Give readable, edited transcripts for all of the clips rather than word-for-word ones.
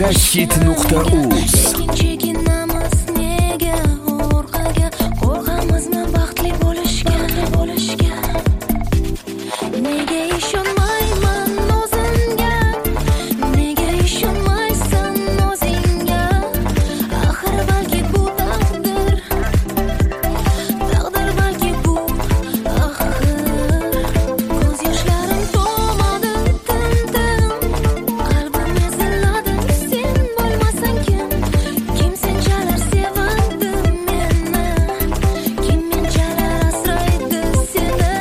Megahit.uz. Lekin chekinamiz nega orqaga, qo'rqamizmi baxtli bo'lishga. Nega ishonmayman o'zimga, nega ishonmaysan o'zingga. Axir balki bu taqdir balki bu axir. Ko'z yoshlarim to'madi tim-tim, qalbim eziladi sen bo'lmasang kim. Kim senchalar sevadi meni, kim menchalar asraydi seni.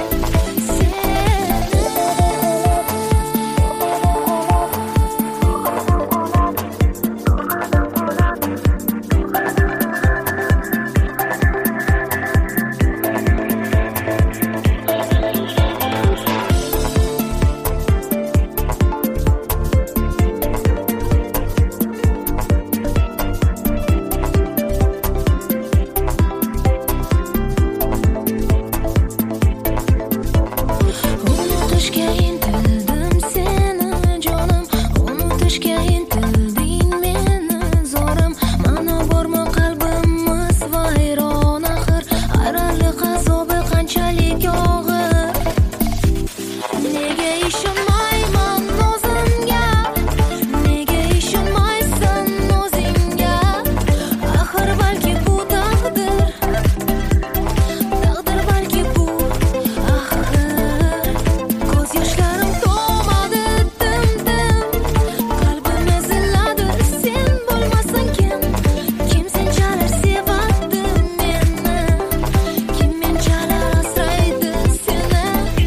Unutishga intildim seni jonim, unutishga intilding meni zorim. Mana bormi qalbimiz vayron axir, ayriliq azobi qanchalik og'ir. Nega ishonmayman o'zimga, nega ishonmaysan o'zingga. Axir balki bu taqdir balki bu axir. Ko'z yoshlarim to'madi tim-tim, qalbim eziladi sen bo'lmasang kim. Kim senchalar sevadi meni, kim menchalar asraydi seni.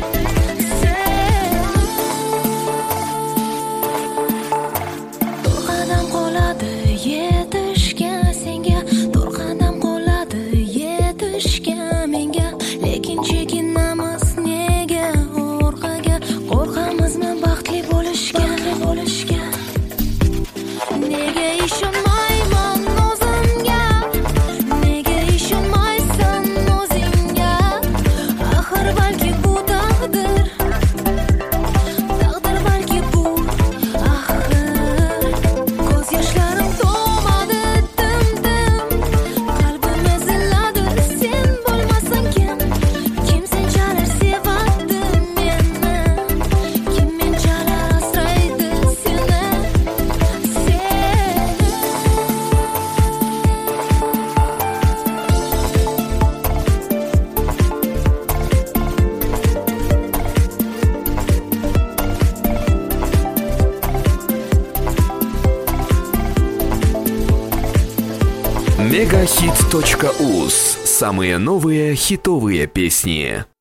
To'rt qadam qoladi yetishga senga, to'rt qadam qoladi yetishga menga. Lekin chekinamiz nega orqaga, qo'rqamizmi baxtli bo'lishga. Nega ishonmayman o'zimga, nega ishonmaysan o'zingga. Axir balki bu taqdir balki bu axir. Ko'z yoshlarim to'madi tim-tim, qalbim eziladi sen bo'lmasang kim. Kim senchalar sevadi meni, kim menchalar asraydi seni. Megahit.uz. Самые новые хитовые песни.